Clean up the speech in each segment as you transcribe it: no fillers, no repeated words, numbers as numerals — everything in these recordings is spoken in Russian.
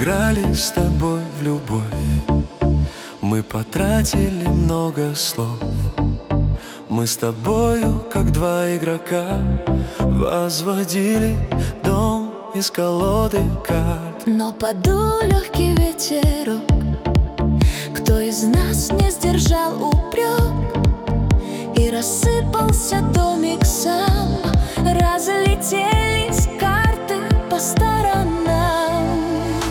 играли с тобой в любовь, мы потратили много слов. Мы с тобою, как два игрока, возводили дом из колоды карт. Но подул легкий ветерок, кто из нас не сдержал упрек, и рассыпался домик сам. Разлетелись карты по сторонам.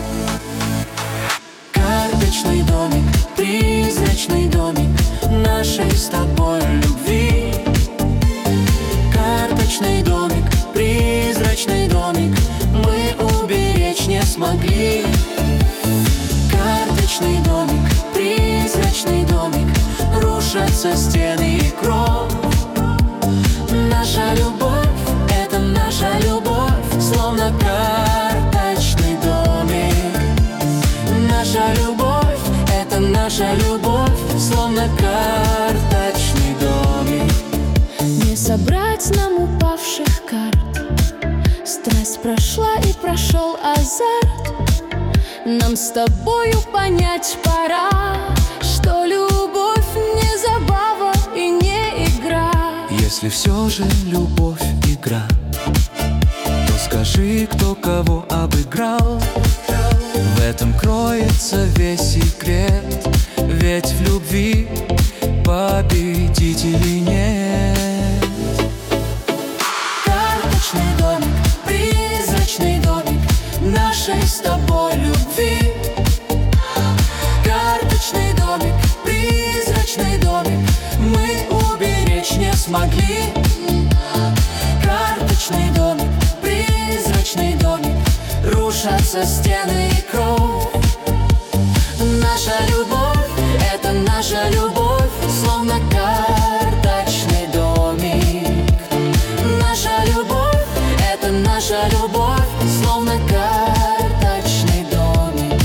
Карточный домик, призрачный домик нашей с тобой любви. Карточный домик, призрачный домик мы уберечь не смогли. Карточный домик, призрачный домик, рушатся стены и кров. Наша любовь, это наша любовь, словно карточный домик. Наша любовь, это наша любовь, словно карточный домик. Не собрать нам упавших карт, страсть прошла и прошел азарт. Нам с тобою понять пора, что любовь не забава и не игра. Если все же любовь игра, то скажи, кто кого обыграл. В этом кроется весь секрет, ведь в любви победителей нет. Карточный домик, призрачный домик нашей с тобой любви. Карточный домик, призрачный домик мы уберечь не смогли. Карточный домик, призрачный домик, рушатся стены и кров. Наша любовь, это наша любовь, словно карточный домик. Наша любовь, это наша любовь, словно карточный домик.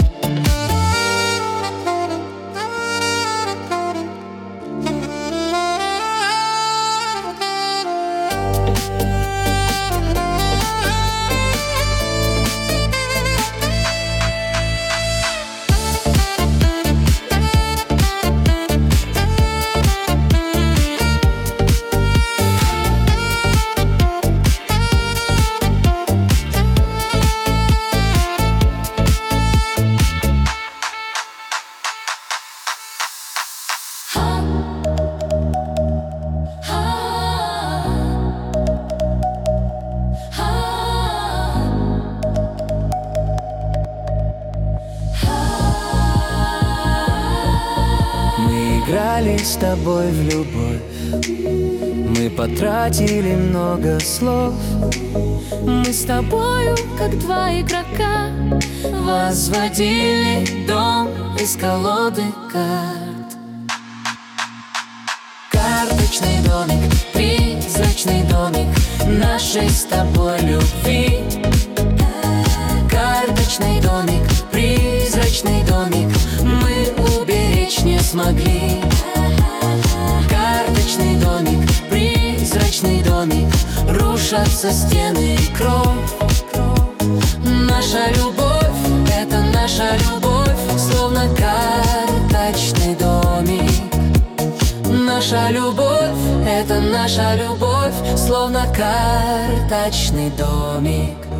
Играли с тобой в любовь, мы потратили много слов. Мы с тобою, как два игрока, возводили дом из колоды карт. Карточный домик, призрачный домик нашей с тобой любви. Карточный домик, призрачный домик мы уберечь не смогли. Карточный домик, призрачный домик, рушатся стены и кров. Наша любовь, это наша любовь, словно карточный домик. Наша любовь, это наша любовь, словно карточный домик.